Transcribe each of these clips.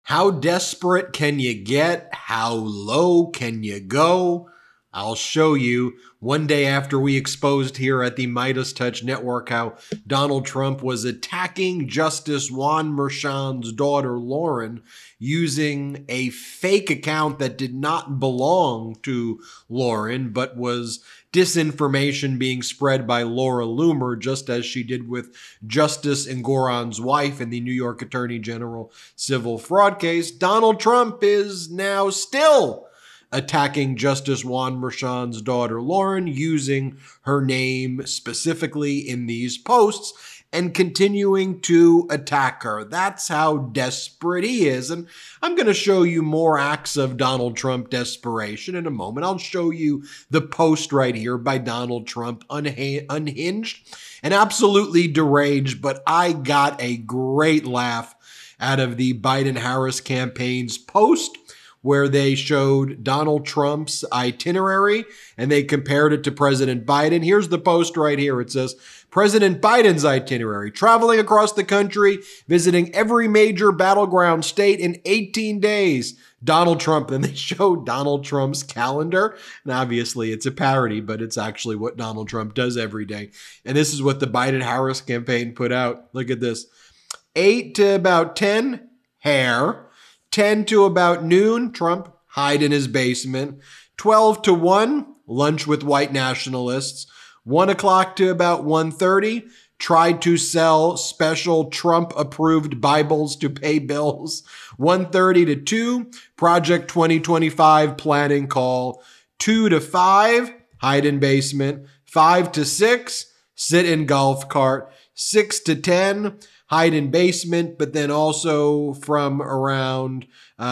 How desperate can you get? How low can you go? I'll show you one day after we exposed here at the MeidasTouch Network how Donald Trump was attacking Justice Juan Merchan's daughter, Lauren, using a fake account that did not belong to Lauren, but was disinformation being spread by Laura Loomer, just as she did with Justice Engoron's wife in the New York Attorney General civil fraud case. Donald Trump is now still attacking Justice Juan Merchan's daughter, Lauren, using her name specifically in these posts and continuing to attack her. That's how desperate he is. And I'm going to show you more acts of Donald Trump desperation in a moment. I'll show you the post right here by Donald Trump, unhinged and absolutely deranged, but I got a great laugh out of the Biden-Harris campaign's post, where they showed Donald Trump's itinerary and they compared it to President Biden. Here's the post right here. It says, President Biden's itinerary, traveling across the country, visiting every major battleground state in 18 days. Donald Trump. Then they showed Donald Trump's calendar. And obviously it's a parody, but it's actually what Donald Trump does every day. And this is what the Biden-Harris campaign put out. Look at this. 8 to about 10, hair. 10 to about noon, Trump, hide in his basement. 12 to 1, lunch with white nationalists. 1 o'clock to about 1:30, tried to sell special Trump-approved Bibles to pay bills. 1:30 to 2, Project 2025 planning call. 2 to 5, hide in basement. 5 to 6, sit in golf cart. 6 to 10, hide in basement, but then also from around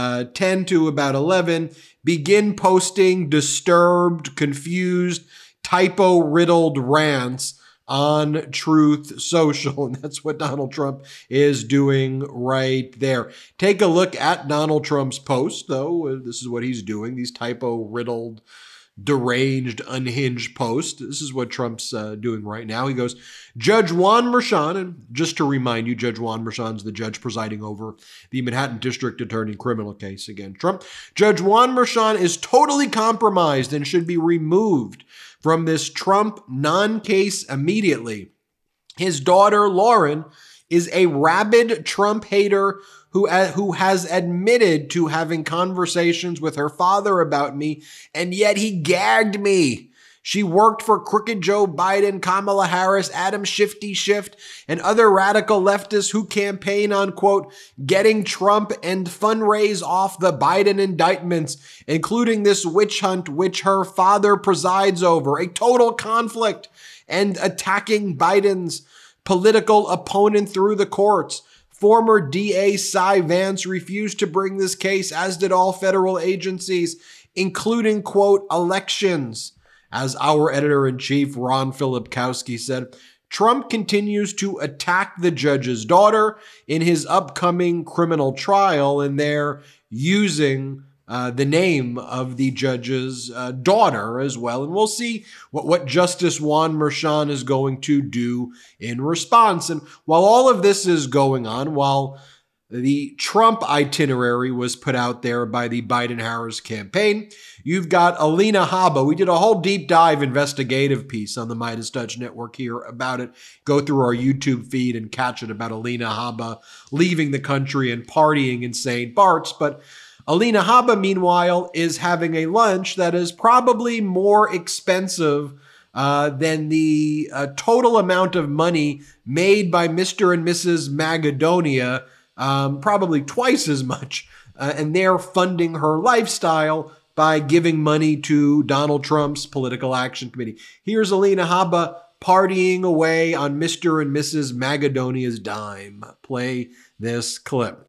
10 to about 11, begin posting disturbed, confused, typo-riddled rants on Truth Social. And that's what Donald Trump is doing right there. Take a look at Donald Trump's post, though. This is what he's doing, these typo-riddled, deranged, unhinged post. This is what Trump's doing right now. He goes, Judge Juan Merchan, and just to remind you, Judge Juan Merchan's the judge presiding over the Manhattan District Attorney criminal case against Trump. Judge Juan Merchan is totally compromised and should be removed from this Trump non-case immediately. His daughter, Lauren, is a rabid Trump hater who has admitted to having conversations with her father about me, and yet he gagged me. She worked for Crooked Joe Biden, Kamala Harris, Adam Shifty Schiff, and other radical leftists who campaign on, quote, getting Trump and fundraise off the Biden indictments, including this witch hunt which her father presides over, a total conflict, and attacking Biden's political opponent through the courts. Former DA Cy Vance refused to bring this case, as did all federal agencies, including, quote, elections. As our editor-in-chief, Ron Filipkowski, said, Trump continues to attack the judge's daughter in his upcoming criminal trial, and they're using the name of the judge's daughter as well. And we'll see what Justice Juan Merchan is going to do in response. And while all of this is going on, while the Trump itinerary was put out there by the Biden-Harris campaign, you've got Alina Habba. We did a whole deep dive investigative piece on the MeidasTouch Network here about it. Go through our YouTube feed and catch it about Alina Habba leaving the country and partying in St. Bart's. But Alina Habba, meanwhile, is having a lunch that is probably more expensive than the total amount of money made by Mr. and Mrs. Magadonia, probably twice as much. And they're funding her lifestyle by giving money to Donald Trump's Political Action Committee. Here's Alina Habba partying away on Mr. and Mrs. Magadonia's dime. Play this clip.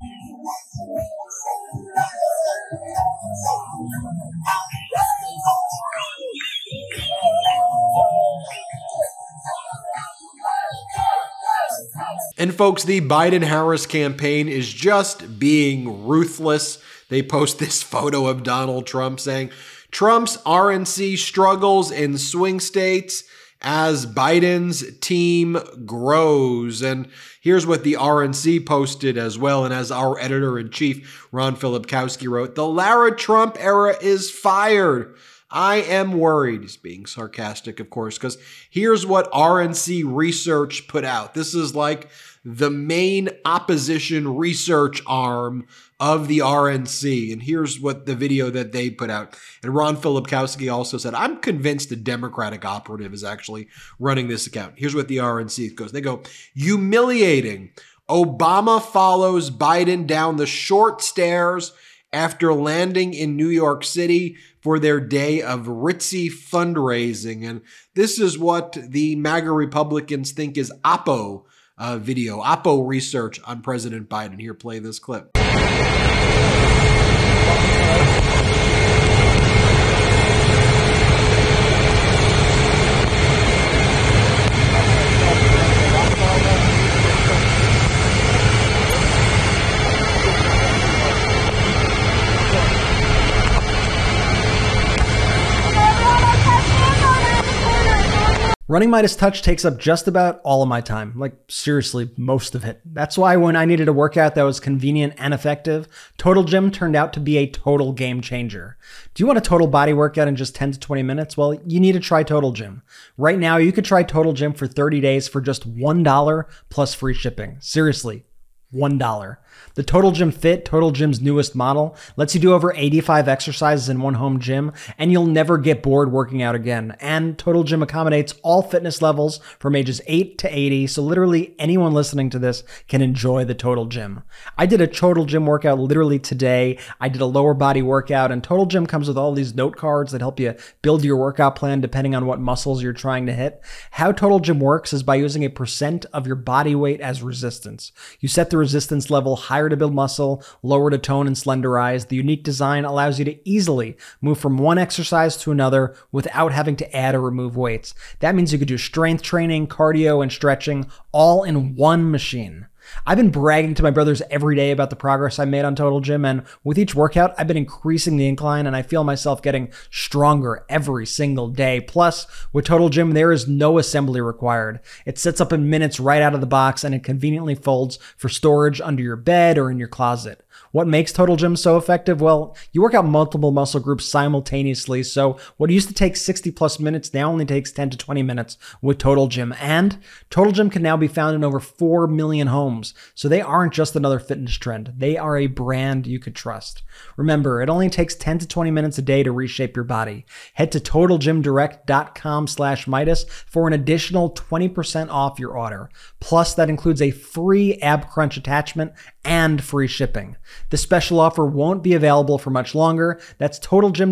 And folks, the Biden-Harris campaign is just being ruthless. They post this photo of Donald Trump saying, Trump's RNC struggles in swing states as Biden's team grows. And here's what the RNC posted as well. And as our editor-in-chief, Ron Filipkowski, wrote, "The Lara Trump era is fired. I am worried." He's being sarcastic, of course, because here's what RNC research put out. This is like the main opposition research arm of the RNC. And here's what the video that they put out. And Ron Filipkowski also said, "I'm convinced a Democratic operative is actually running this account." Here's what the RNC goes. They go, "Humiliating. Obama follows Biden down the short stairs after landing in New York City for their day of ritzy fundraising." And this is what the MAGA Republicans think is Oppo video, Oppo research on President Biden. Here, play this clip. Running MeidasTouch takes up just about all of my time, like seriously, most of it. That's why when I needed a workout that was convenient and effective, Total Gym turned out to be a total game changer. Do you want a total body workout in just 10 to 20 minutes? Well, you need to try Total Gym. Right now, you could try Total Gym for 30 days for just $1 plus free shipping. Seriously. $1. The Total Gym Fit, Total Gym's newest model, lets you do over 85 exercises in one home gym, and you'll never get bored working out again. And Total Gym accommodates all fitness levels from ages 8 to 80, so literally anyone listening to this can enjoy the Total Gym. I did a Total Gym workout literally today. I did a lower body workout, and Total Gym comes with all these note cards that help you build your workout plan depending on what muscles you're trying to hit. How Total Gym works is by using a percent of your body weight as resistance. You set the resistance level higher to build muscle, lower to tone and slenderize. The unique design allows you to easily move from one exercise to another without having to add or remove weights. That means you could do strength training, cardio, and stretching all in one machine. I've been bragging to my brothers every day about the progress I made on Total Gym, and with each workout, I've been increasing the incline, and I feel myself getting stronger every single day. Plus, with Total Gym, there is no assembly required. It sits up in minutes right out of the box, and it conveniently folds for storage under your bed or in your closet. What makes Total Gym so effective? Well, you work out multiple muscle groups simultaneously, so what used to take 60 plus minutes now only takes 10 to 20 minutes with Total Gym. And Total Gym can now be found in over 4 million homes, so they aren't just another fitness trend. They are a brand you could trust. Remember, it only takes 10 to 20 minutes a day to reshape your body. Head to TotalGymDirect.com/Midas for an additional 20% off your order. Plus, that includes a free Ab Crunch attachment and free shipping. The special offer won't be available for much longer. That's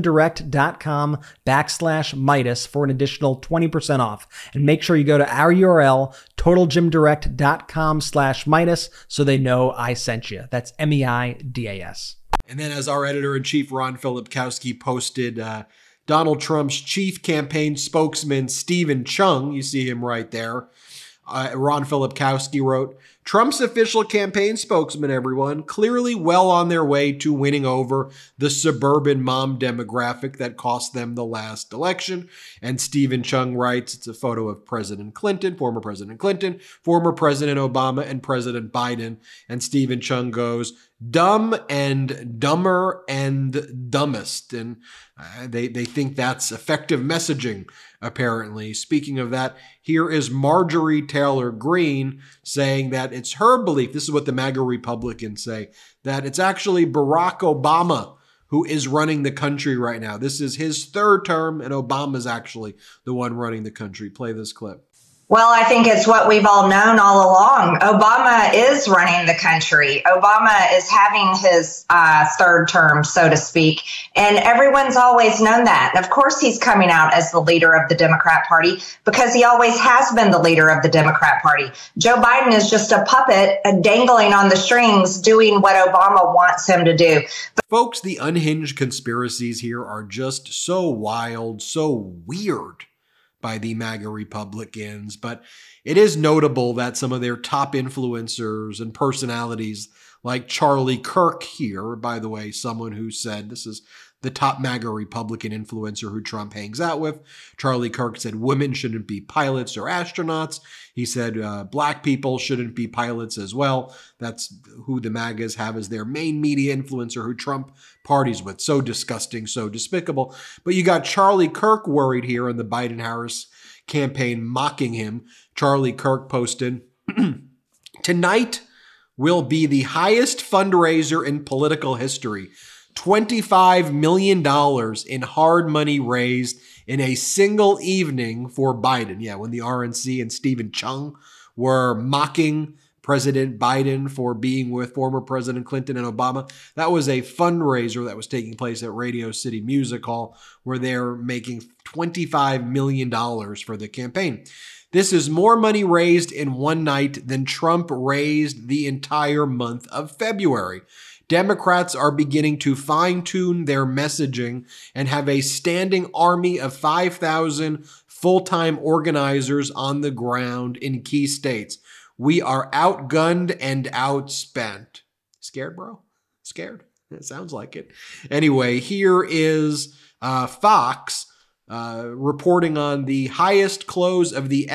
TotalGymDirect.com/Midas for an additional 20% off. And make sure you go to our URL, TotalGymDirect.com/Midas, so they know I sent you. That's MEIDAS. And then as our editor-in-chief, Ron Filipkowski, posted, Donald Trump's chief campaign spokesman, Stephen Chung, you see him right there, Ron Filipkowski wrote, "Trump's official campaign spokesman, everyone, clearly well on their way to winning over the suburban mom demographic that cost them the last election." And Stephen Chung writes, it's a photo of President Clinton, former President Obama, and President Biden. And Stephen Chung goes, "Dumb and dumber and dumbest." And they think that's effective messaging, apparently. Speaking of that, here is Marjorie Taylor Greene saying that it's her belief, this is what the MAGA Republicans say, that it's actually Barack Obama who is running the country right now. This is his third term, and Obama's actually the one running the country. Play this clip. Well, I think it's what we've all known all along. Obama is running the country. Obama is having his third term, so to speak, and everyone's always known that. And of course, he's coming out as the leader of the Democrat Party because he always has been the leader of the Democrat Party. Joe Biden is just a puppet dangling on the strings doing what Obama wants him to do. Folks, the unhinged conspiracies here are just so wild, so weird by the MAGA Republicans, but it is notable that some of their top influencers and personalities like Charlie Kirk here, by the way, someone who said, this is the top MAGA Republican influencer who Trump hangs out with. Charlie Kirk said women shouldn't be pilots or astronauts. He said black people shouldn't be pilots as well. That's who the MAGAs have as their main media influencer who Trump parties with. So disgusting, so despicable. But you got Charlie Kirk worried here in the Biden-Harris campaign mocking him. Charlie Kirk posted, "Tonight will be the highest fundraiser in political history. $25 million in hard money raised in a single evening for Biden." Yeah, when the RNC and Stephen Chung were mocking President Biden for being with former President Clinton and Obama, that was a fundraiser that was taking place at Radio City Music Hall, where they're making $25 million for the campaign. This is more money raised in one night than Trump raised the entire month of February. Democrats are beginning to fine-tune their messaging and have a standing army of 5,000 full-time organizers on the ground in key states. We are outgunned and outspent. Scared, bro? Scared? It sounds like it. Anyway, here is Fox reporting on the highest close of the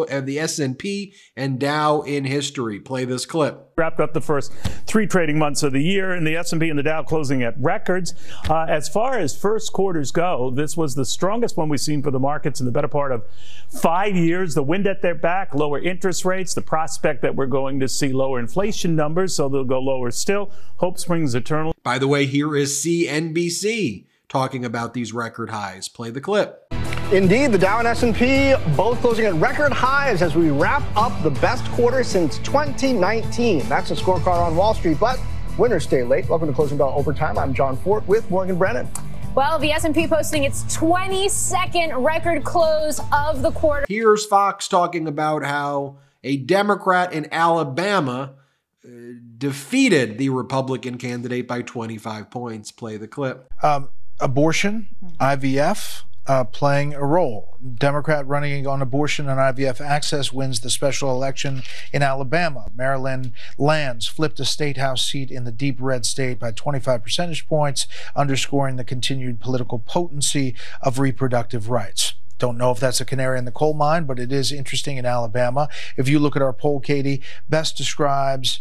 S&P and Dow in history. Play this clip. Wrapped up the first 3 trading months of the year, and the S&P and the Dow closing at records. As far as first quarters go, this was the strongest one we've seen for the markets in the better part of 5 years. The wind at their back, lower interest rates, the prospect that we're going to see lower inflation numbers, so they'll go lower still. Hope springs eternal. By the way, here is CNBC talking about these record highs. Play the clip. Indeed, the Dow and S&P both closing at record highs as we wrap up the best quarter since 2019. That's a scorecard on Wall Street, but winners stay late. Welcome to Closing Bell Overtime. I'm John Fort with Morgan Brennan. Well, the S&P posting its 22nd record close of the quarter. Here's Fox talking about how a Democrat in Alabama defeated the Republican candidate by 25 points. Play the clip. Abortion, IVF, playing a role. Democrat running on abortion and IVF access wins the special election in Alabama. Marilyn Lands flipped a state house seat in the deep red state by 25 percentage points, underscoring the continued political potency of reproductive rights. Don't know if that's a canary in the coal mine, but it is interesting in Alabama. If you look at our poll, Katie, best describes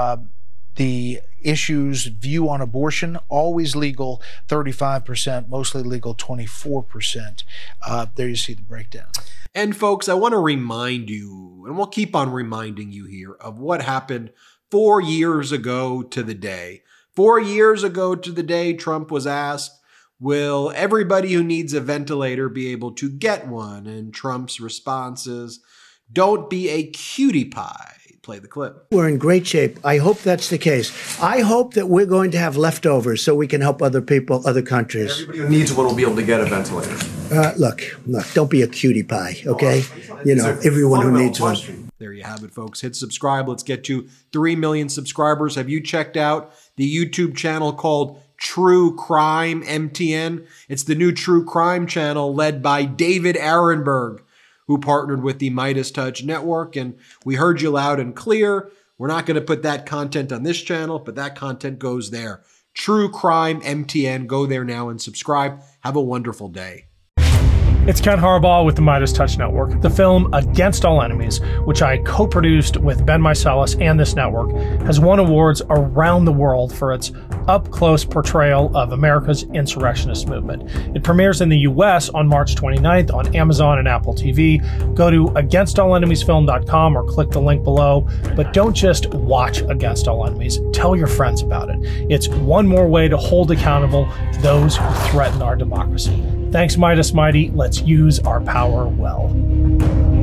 the issues view on abortion, always legal, 35%, mostly legal, 24%. There you see the breakdown. And folks, I want to remind you, and we'll keep on reminding you here, of what happened 4 years ago to the day. 4 years ago to the day, Trump was asked, will everybody who needs a ventilator be able to get one? And Trump's response is, don't be a cutie pie. Play the clip. We're in great shape. I hope that's the case. I hope that we're going to have leftovers so we can help other people, other countries. Everybody who needs one will be able to get a ventilator. Look, don't be a cutie pie, okay? You know, everyone who needs one. There you have it, folks. Hit subscribe. Let's get to 3 million subscribers. Have you checked out the YouTube channel called True Crime MTN? It's the new true crime channel led by David Arenberg, who partnered with the Midas Touch Network. And we heard you loud and clear. We're not going to put that content on this channel, but that content goes there. True Crime MTN. Go there now and subscribe. Have a wonderful day. It's Ken Harbaugh with the Midas Touch Network. The film Against All Enemies, which I co-produced with Ben Meiselas and this network, has won awards around the world for its up-close portrayal of America's insurrectionist movement. It premieres in the U.S. on March 29th on Amazon and Apple TV. Go to againstalllenemiesfilm.com or click the link below. But don't just watch Against All Enemies. Tell your friends about it. It's one more way to hold accountable those who threaten our democracy. Thanks, Midas Mighty. Let's use our power well.